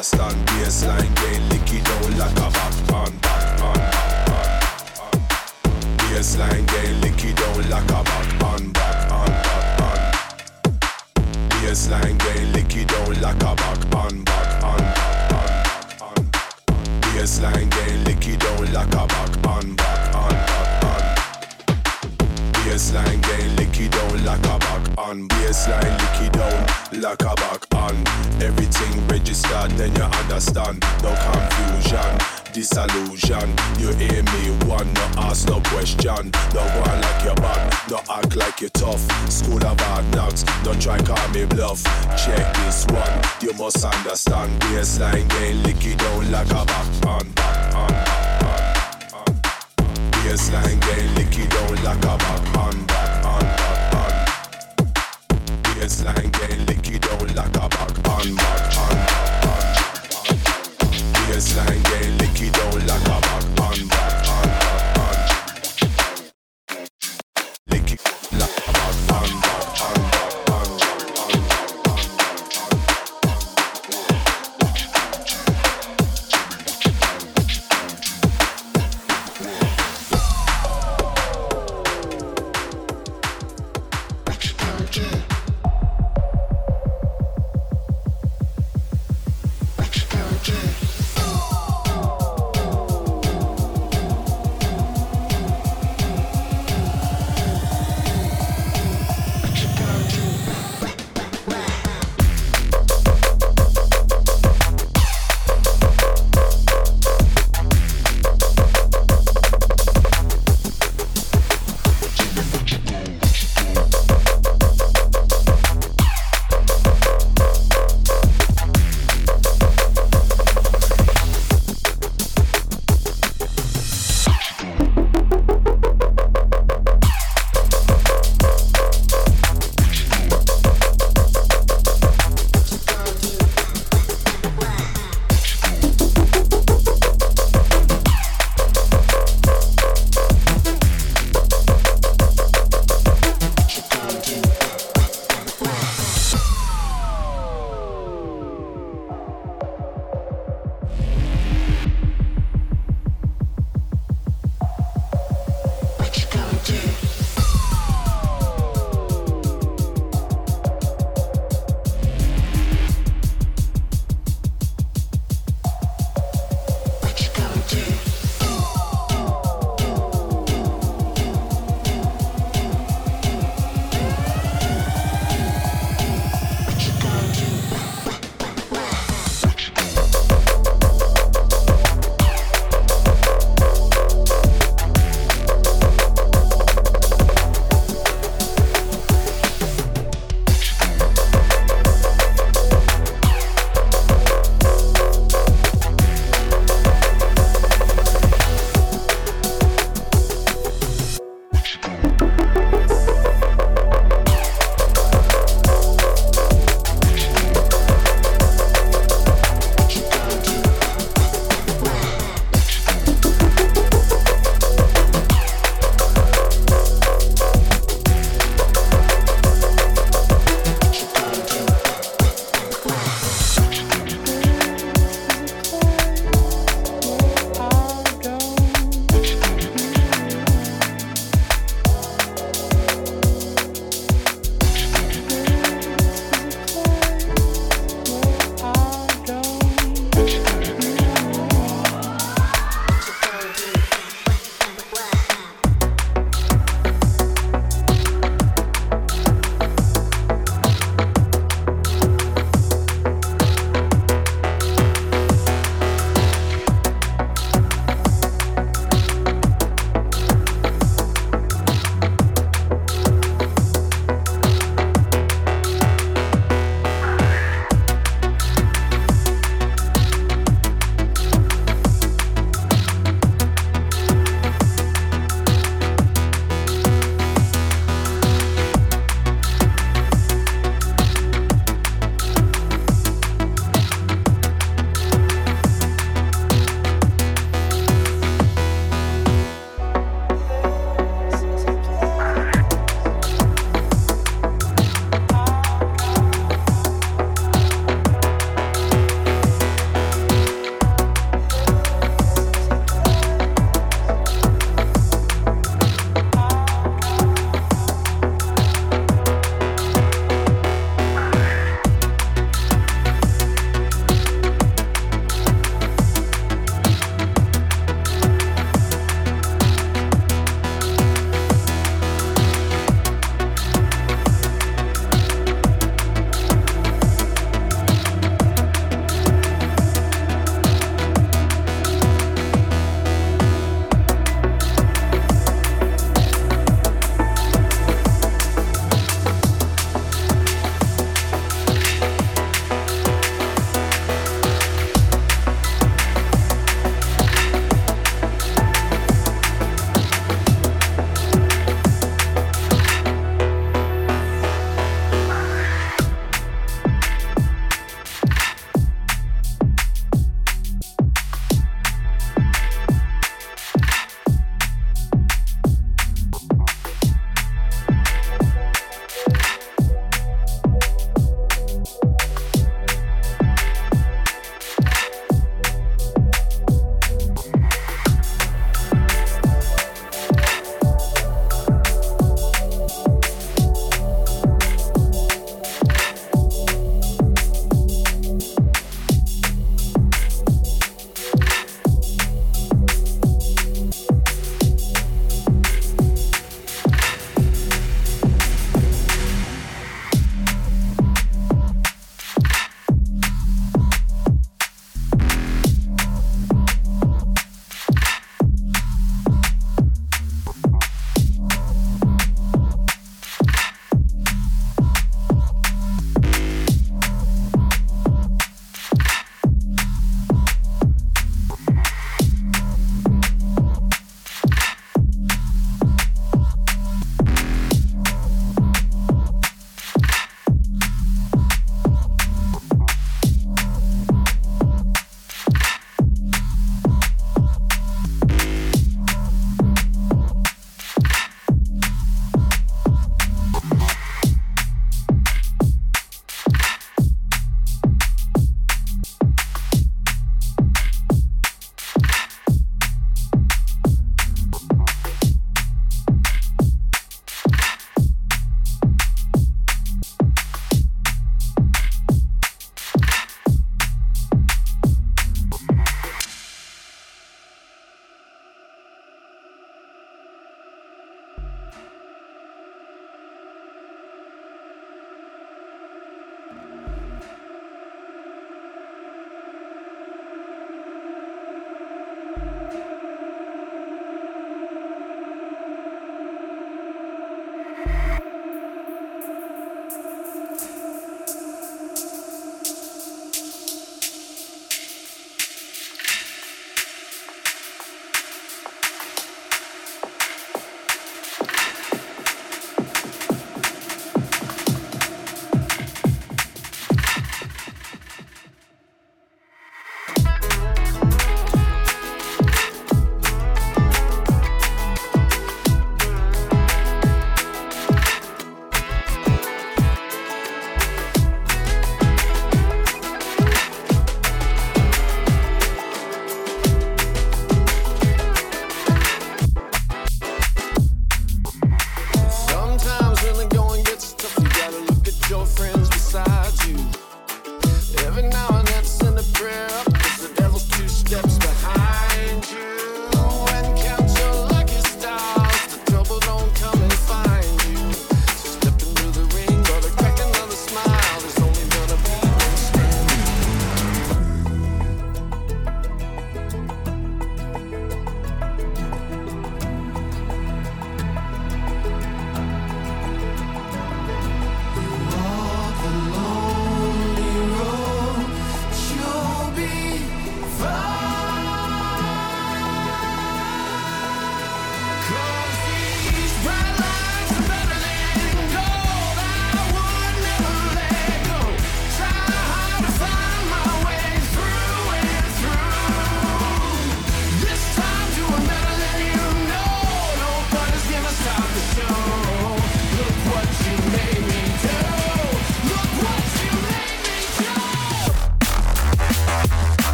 understand. Baseline gain, lick it down like a back. Baseline gain, lick it down like a back. Baseline gain, lick it down like a back. Baseline gain, lick it down like a back. Baseline gain, lick it down like a back. Baseline, lick it down like a back. Everything registered, then you understand. No confusion, disillusion. You hear me, one, no ask no question. No one like your back, no act like you tough. School of hard knocks, no try call me bluff. Check this one, you must understand. Baseline gain, lick it down like a back. Baseline gain, lick it down like a back. Baseline gain, lick it down like a back. Baseline gain, lick it down like a back. Lick it like a back.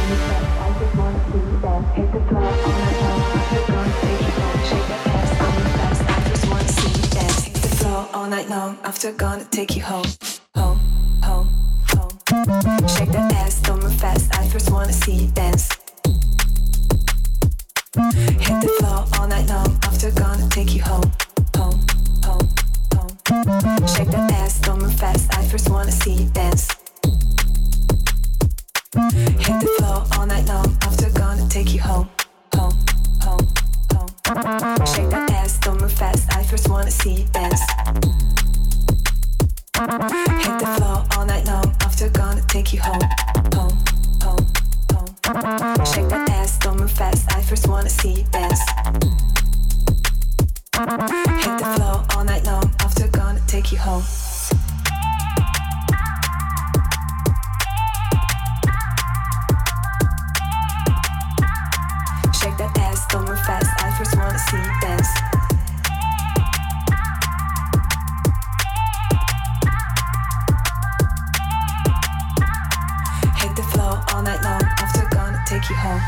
After gonna take you home, home, home, home. Shake that ass, don't move fast. I first wanna see you dance. Hit the floor all night long. After gonna take you home, home, home, home. Shake that ass, don't move fast. I first wanna see you dance. Hit the floor all night long. After gonna take you home, home, home, home. Shake that ass, don't move fast. I first wanna see you dance. Hit the floor all night long. After gonna take you home, home, home, home. Shake that ass, don't move fast. I first wanna see you dance. Hit the floor all night long. After gonna take you home. Shake that ass, don't move fast. I first wanna see you dance. All night long, after gonna take you home.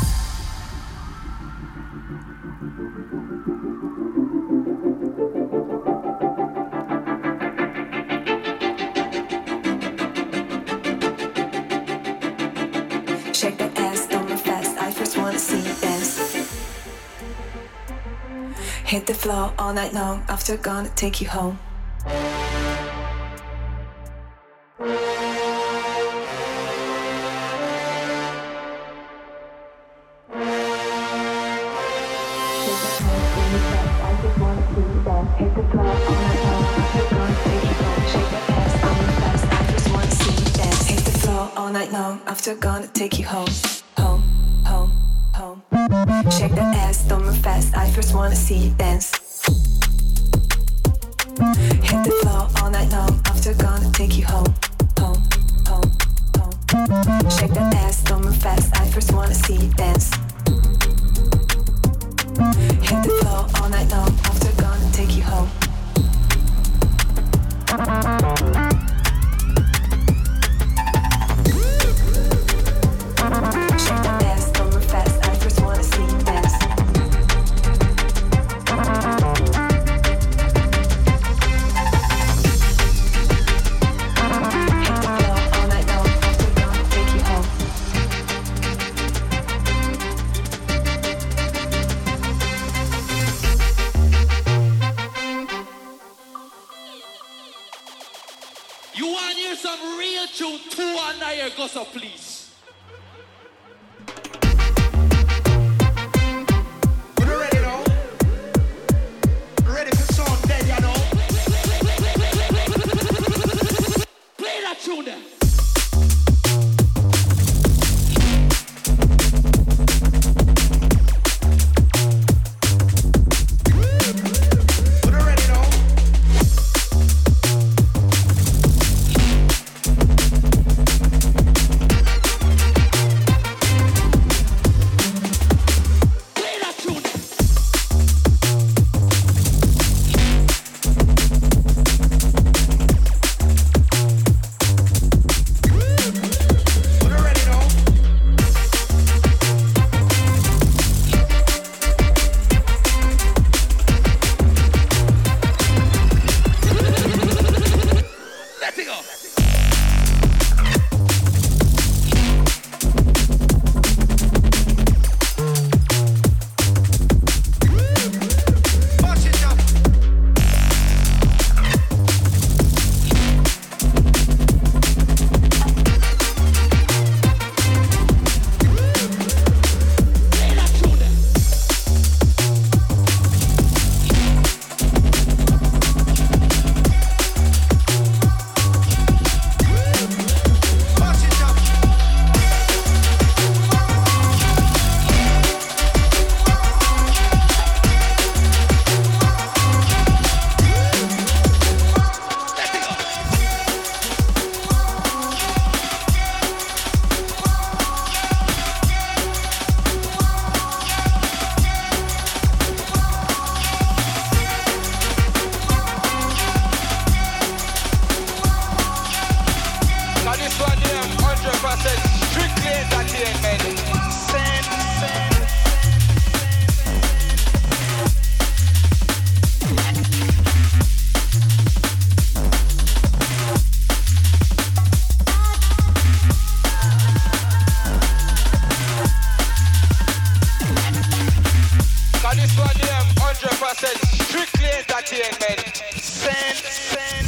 Shake that ass, don't move fast. I first wanna see you dance. Hit the floor all night long, after gonna take you home. Hit the floor all night long. After gonna take you home. Shake that ass, don't move fast. I just wanna see you dance. Hit the floor all night long. After gonna take you home, home, home, home. Shake that ass, don't move fast. I first wanna see you dance. Hit the floor all night long. After gonna take you home, home, home, home. Shake that ass, don't move fast. I first wanna see you dance. Hit the floor all night long. After gonna take you home. Shake that ass, don't move fast. I first wanna see you dance. Hit the floor all night long. After gonna take you home. You want to hear some real tune? 219 gossip, please. We're ready now. Ready for sound dead, you know. Play that tune then. Strictly entertainment. entertainment. Send. Cause this one them 100% strictly entertainment. Send.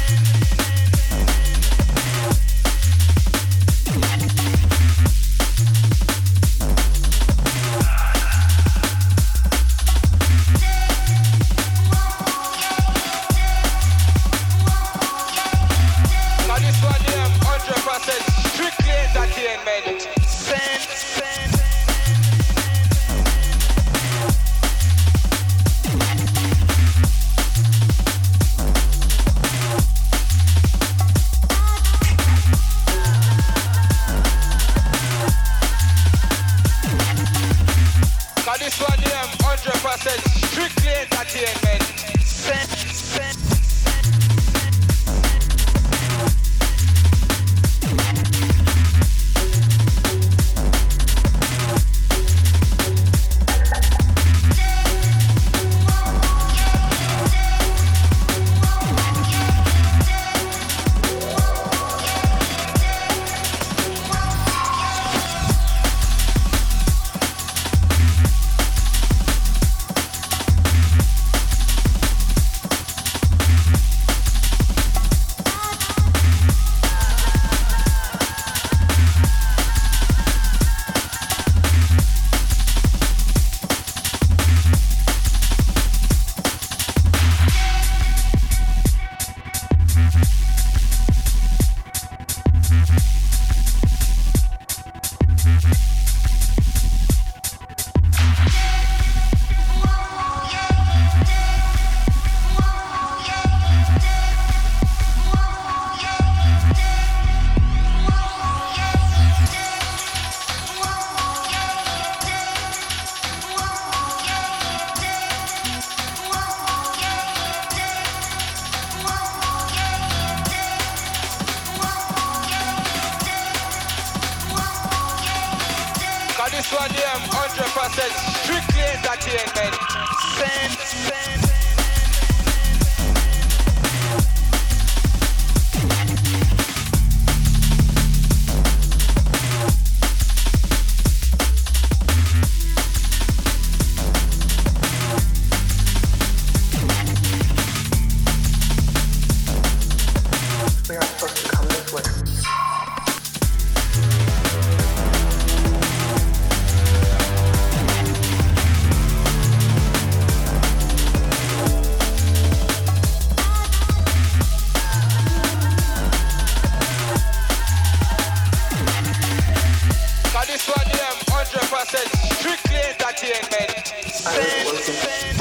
Cause this one them 100% strictly entertainment. Send. Cause this one them 100% strictly entertainment. Send. Cause this one them 100% strictly entertainment. Send. We are supposed to come this way. Cause this one them 100% strictly entertainment. Send.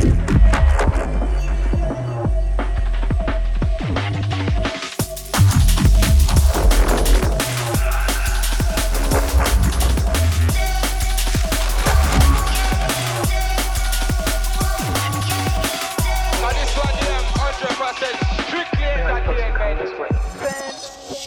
Cause this one them 100% strictly We are supposed to come this entertainment. way.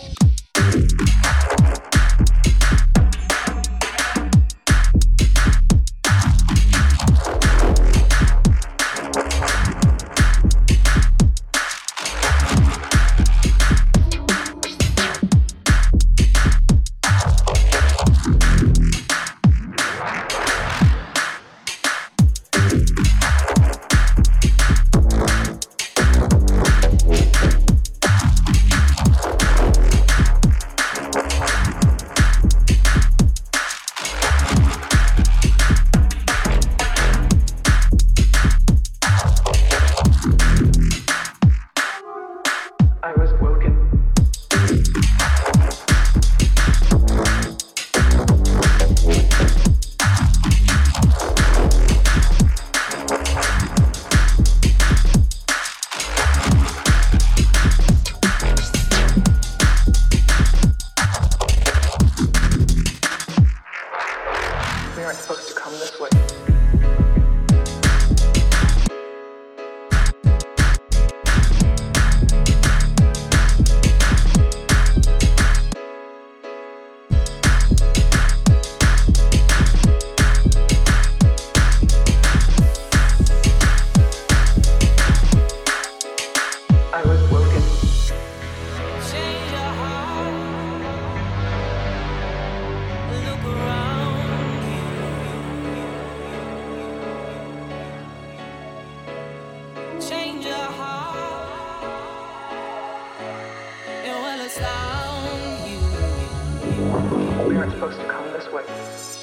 We aren't supposed to come this way.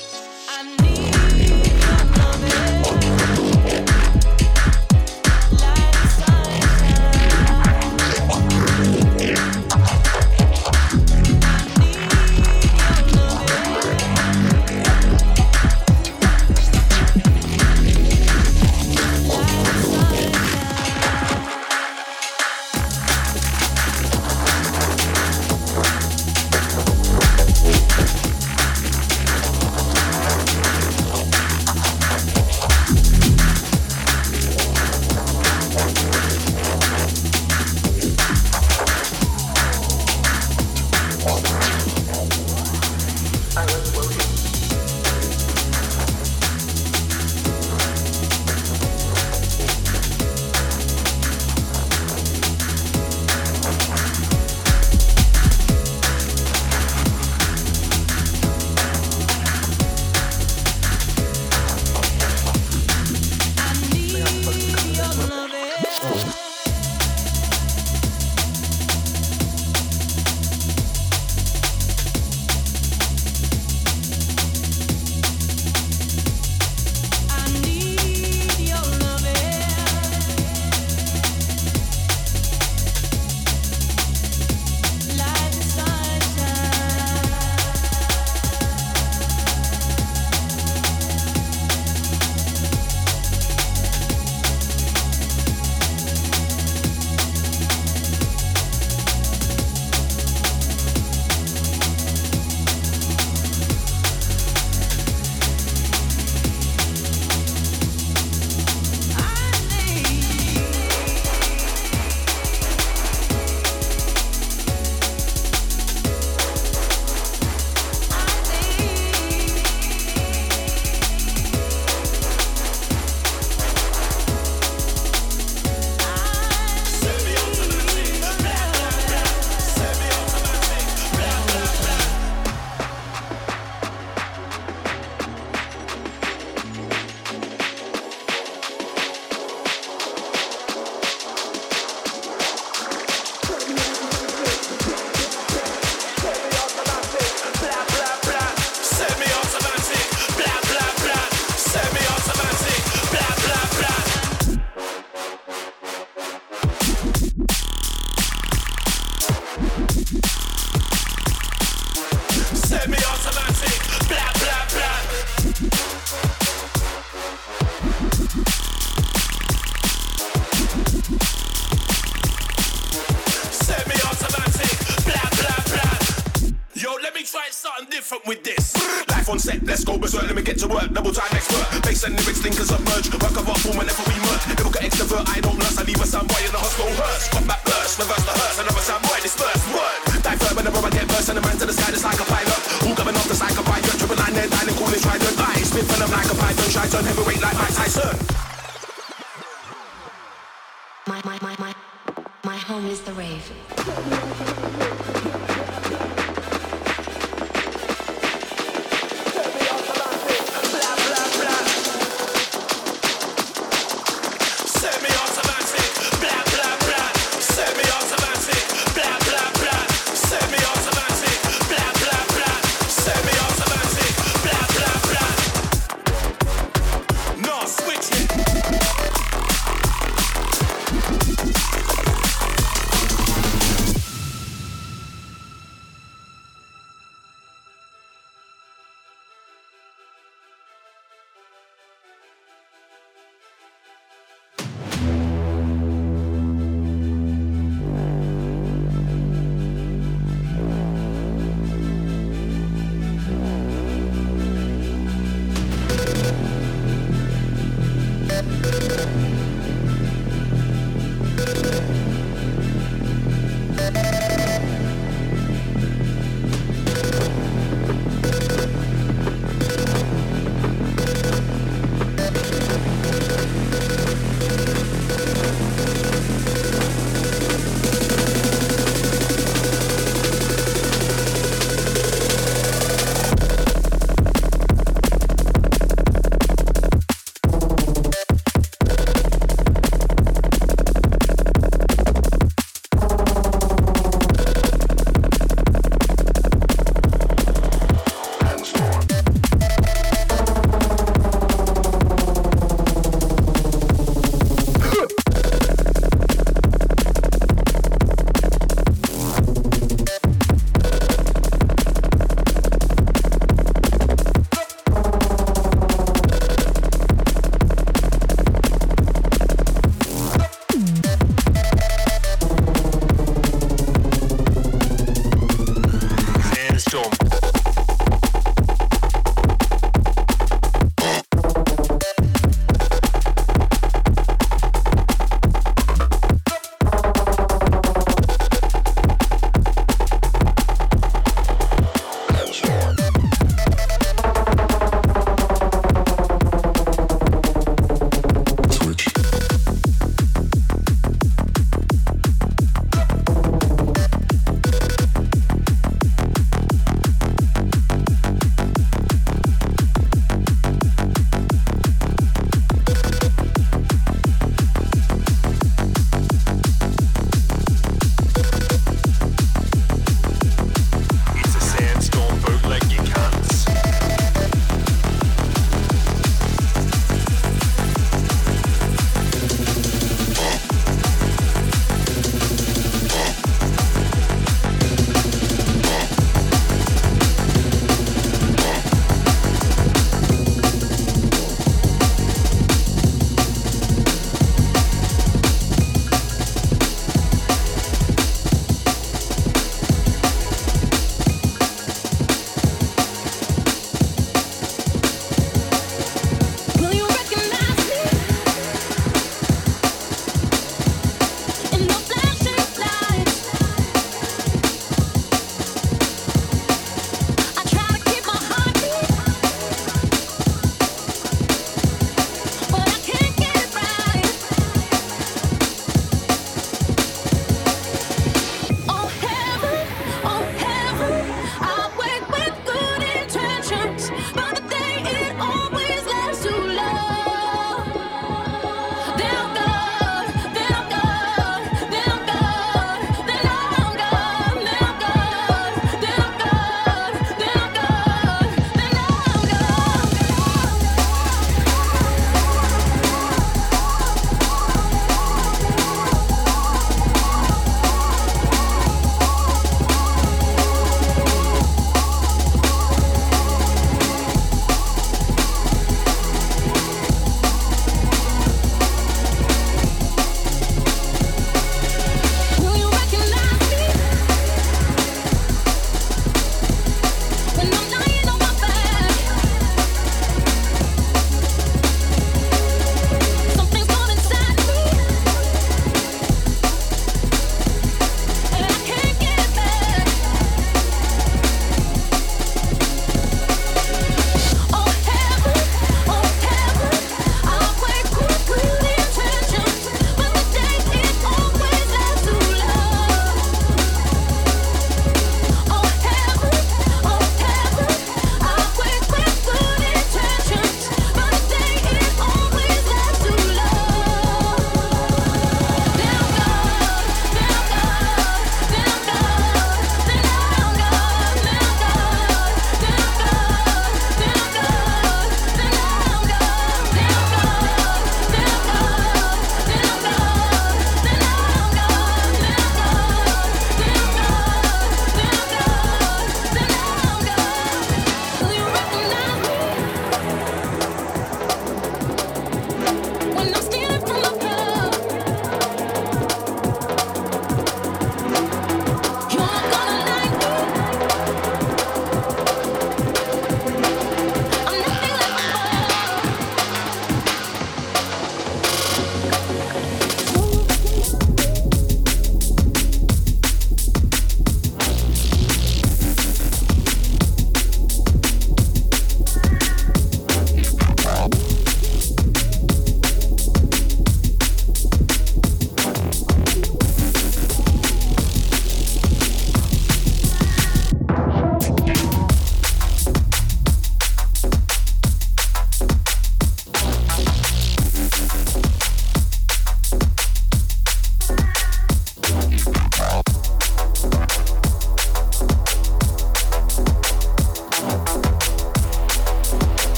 My home is the rave.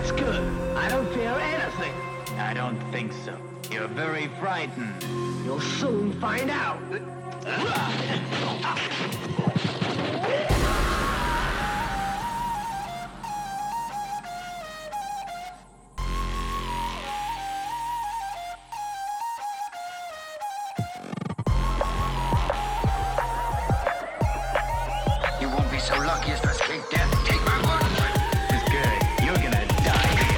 That's good. I don't fear anything. I don't think so. You're very frightened. You'll soon find out. You won't be so lucky as to escape death. Take my word for it. It's good. You're gonna die here.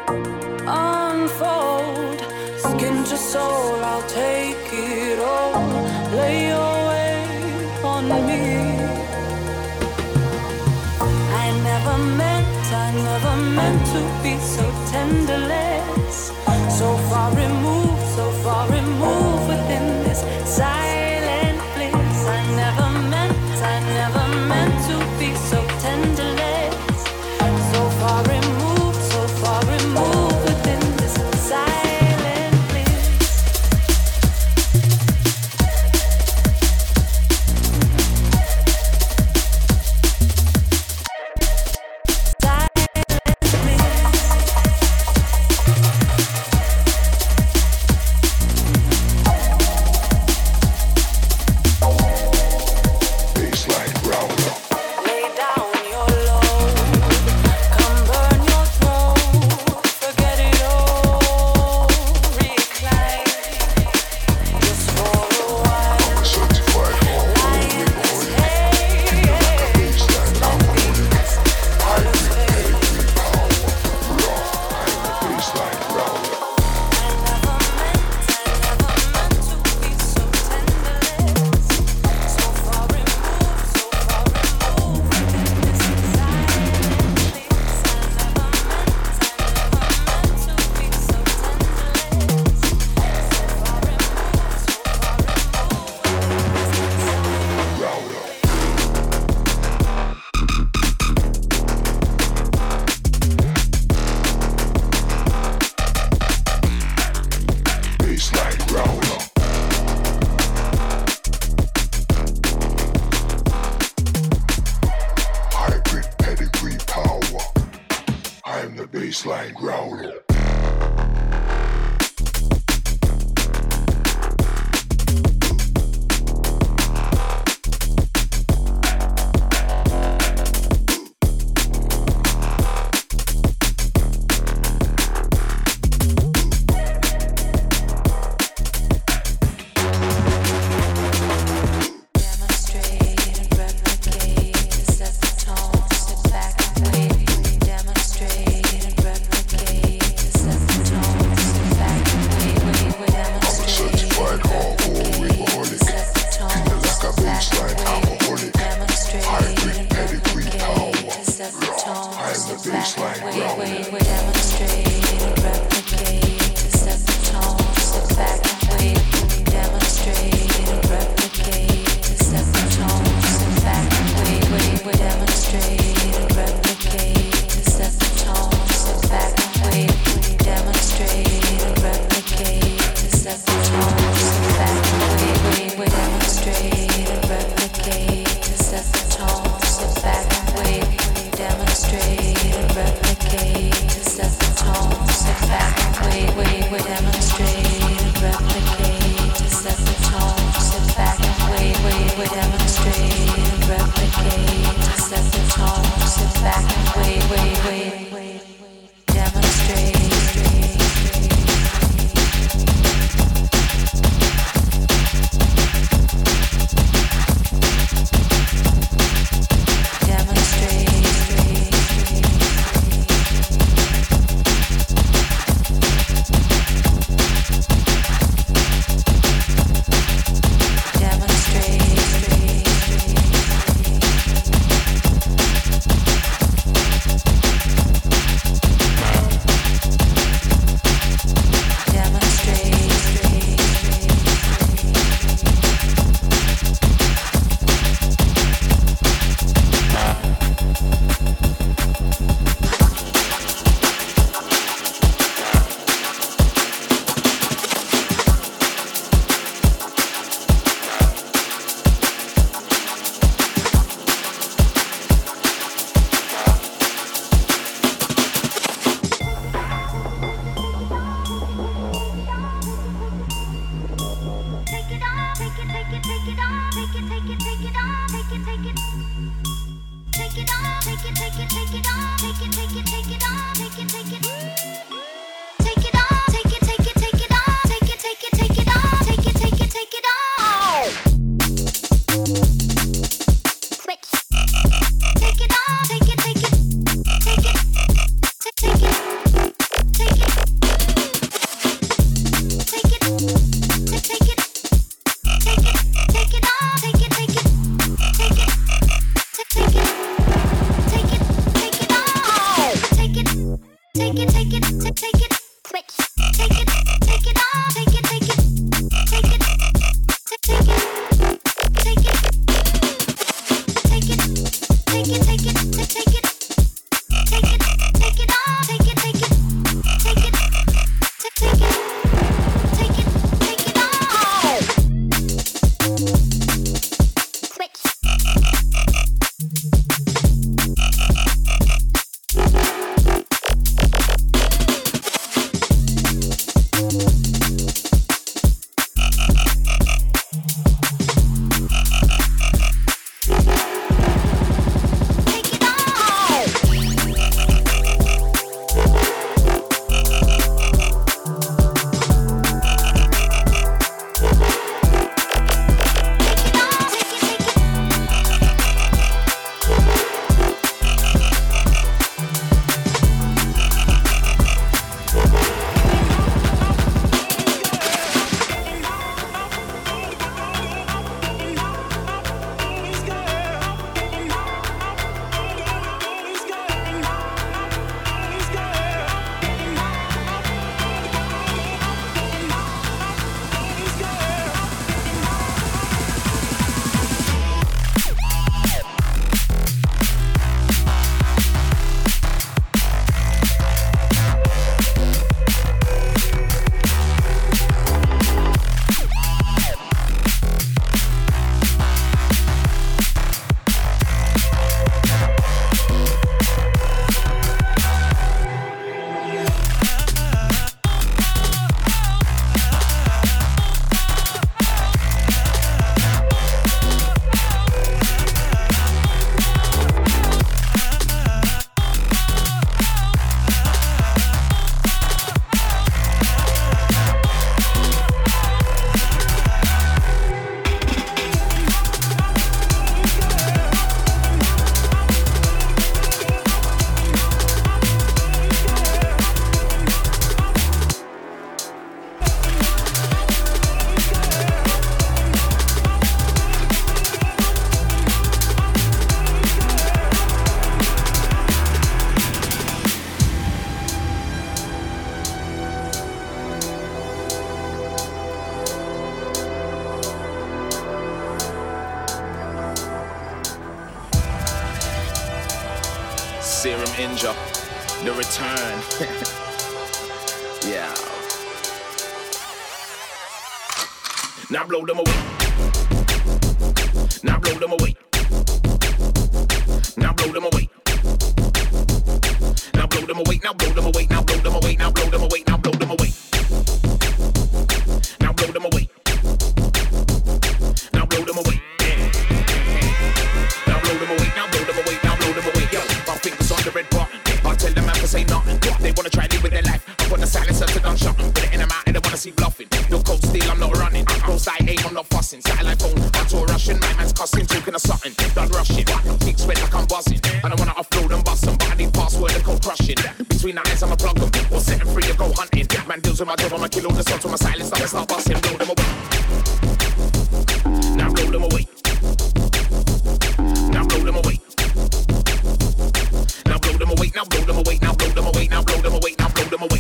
unfold. Skin to soul, I'll take it all. Lay your weight on me. I never meant to be so tenderless. So far removed within this silent bliss. I never meant to be so tenderless. So far removed within this silent bliss. Baseline growler. Demonstrate and replicate to set Serum Inja, the return. Yeah. Now blow them away. Now blow them away. Now blow them away. Now blow them away. Now blow them away. Now blow them away. Now blow them away. Now blow them away. Now blow them away. Now blow them away. Now blow them away. Now blow them away. Now blow them away. Yo, my fingers on the red button. I'll tell them man to say nothing. They wanna try to live with their life. I put the silencer to gunshot. Put it in them out and they wanna see bluffing. No cold steel, I'm not running. Roll side aim, I'm not fussing. Satellite phone, I'm too rushing. My man's cussing, talking of something. Done rushing. Big sweat like I'm buzzing. I don't wanna offload and bust them, but I need password and code crushing. Between the eyes, I'ma plug them. Or set them free or go hunting. Man deals with my job, I'ma kill all the sons with my silence. I'ma start busting, blow them away. Now blow them away. Now blow them away. Now blow them away. Now blow them away. Now blow them away. Now blow them away. Now blow them away.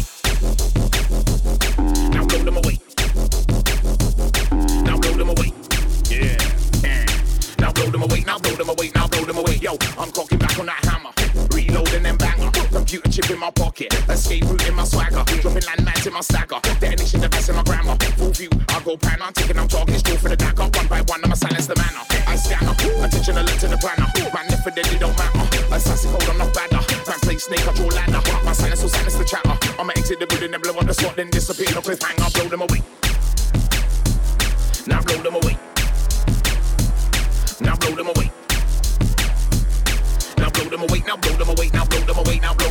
Now blow them away. Now blow them away. Yeah. Now blow them away. Now blow them away. Now blow them away. Yo, I'm cocking back on that hammer. Reloading them banger. Computer chip in my pocket. Escape route in my swagger. Dropping landmines in my stagger. Detonation device in my grammar. Full view, I go pan. I'm taking them talking straight for the dagger. One by one, I'ma silence the manner. I scanner. Attention alert to the planner. Man, if it deadly don't matter. Assassin code, I'm not badder. Man, play snake, I draw ladder. My silence will silence the chatter. I'ma exit the building and blow on the spot, then disappear. No cliffhanger, blow them away. Now blow them away. Now blow them away. Now blow them away. Now blow them away. Now blow them away. Now blow